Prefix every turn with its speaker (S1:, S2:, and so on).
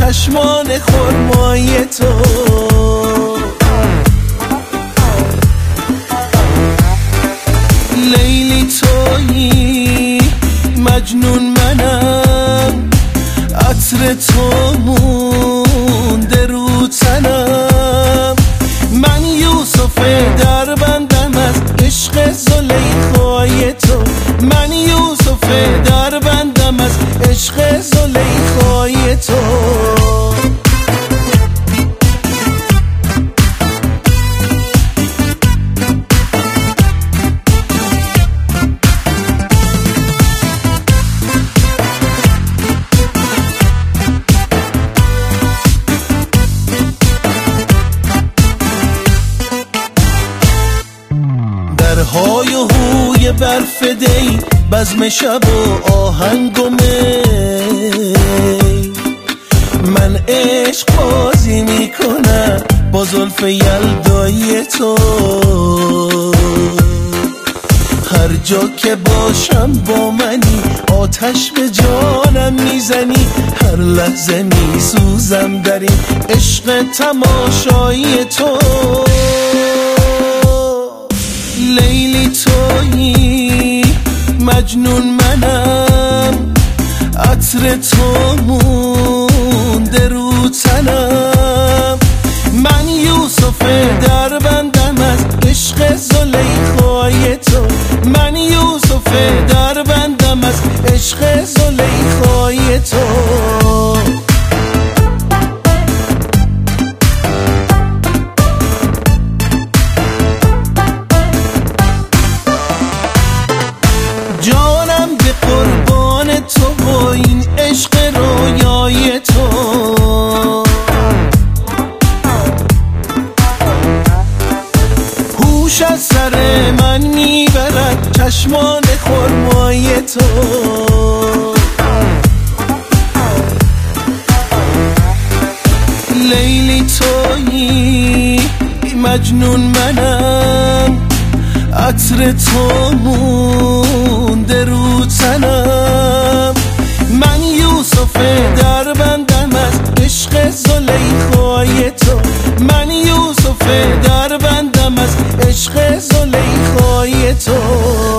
S1: چشمان خرمای تو. لیلی تویی مجنون منم، عطر تو مونده رو تنم. من یوسف در بندم از عشق زلیخای تو. من یوسف در بندم از عشق زلیخای تو. درهای و هوی برف دی، بزم شب و آهنگ و می. من عشق بازی میکنم با زلف یلدای تو. هر جا که باشم با منی، آتش به جانم میزنی. هر لحظه میسوزم در این عشق تماشایی تو. لیلی تویی مجنون منم، عطر تو مونده رو تنم. من یوسف در بندم از عشق زلیخای تو. من یوسف در بندم از عشق زلیخای تو. جانم به قربان تو و این عشق رویای تو. هوش از سر من میبرد چشمان خرمای تو. لیلی تویی مجنون منم، عطر تو مونده رو تنم. من یوسف در بندم از عشق زلیخای تو. من یوسف در بندم از عشق زلیخای تو.